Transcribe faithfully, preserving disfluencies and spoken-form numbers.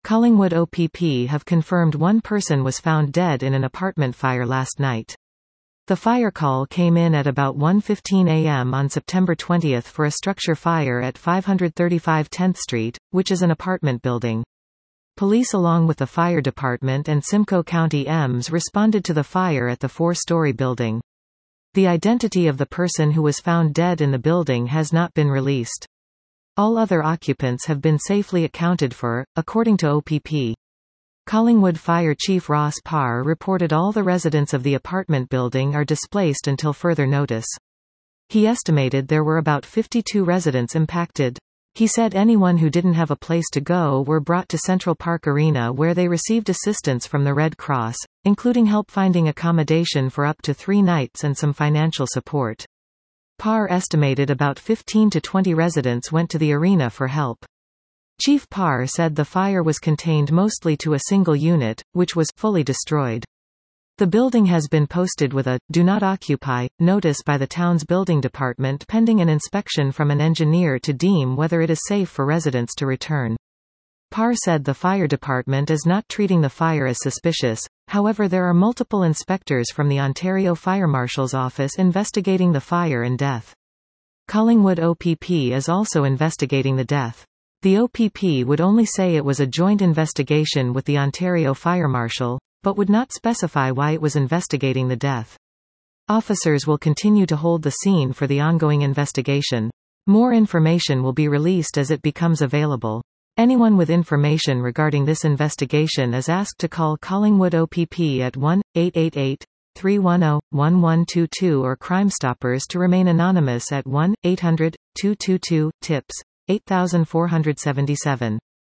Collingwood O P P have confirmed one person was found dead in an apartment fire last night. The fire call came in at about one fifteen a m on September twentieth for a structure fire at five thirty-five tenth Street, which is an apartment building. Police along with the fire department and Simcoe County E M S responded to the fire at the four-story building. The identity of the person who was found dead in the building has not been released. All other occupants have been safely accounted for, according to O P P. Collingwood Fire Chief Ross Parr reported all the residents of the apartment building are displaced until further notice. He estimated there were about fifty-two residents impacted. He said anyone who didn't have a place to go were brought to Central Park Arena where they received assistance from the Red Cross, including help finding accommodation for up to three nights and some financial support. Parr estimated about fifteen to twenty residents went to the arena for help. Chief Parr said the fire was contained mostly to a single unit, which was fully destroyed. The building has been posted with a "Do Not Occupy" notice by the town's building department pending an inspection from an engineer to deem whether it is safe for residents to return. Parr said the fire department is not treating the fire as suspicious, however there are multiple inspectors from the Ontario Fire Marshal's office investigating the fire and death. Collingwood O P P is also investigating the death. The O P P would only say it was a joint investigation with the Ontario Fire Marshal, but would not specify why it was investigating the death. Officers will continue to hold the scene for the ongoing investigation. More information will be released as it becomes available. Anyone with information regarding this investigation is asked to call Collingwood O P P at one eight eight eight, three one zero, one one two two or Crime Stoppers to remain anonymous at one eight hundred, two two two, TIPS, eight four seven seven.